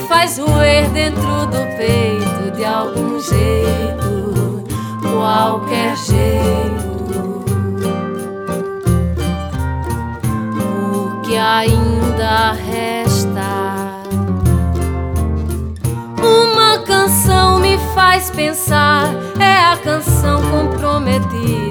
faz roer dentro do peito de algum jeito, qualquer jeito. O que ainda resta? Uma canção me faz pensar, é a canção comprometida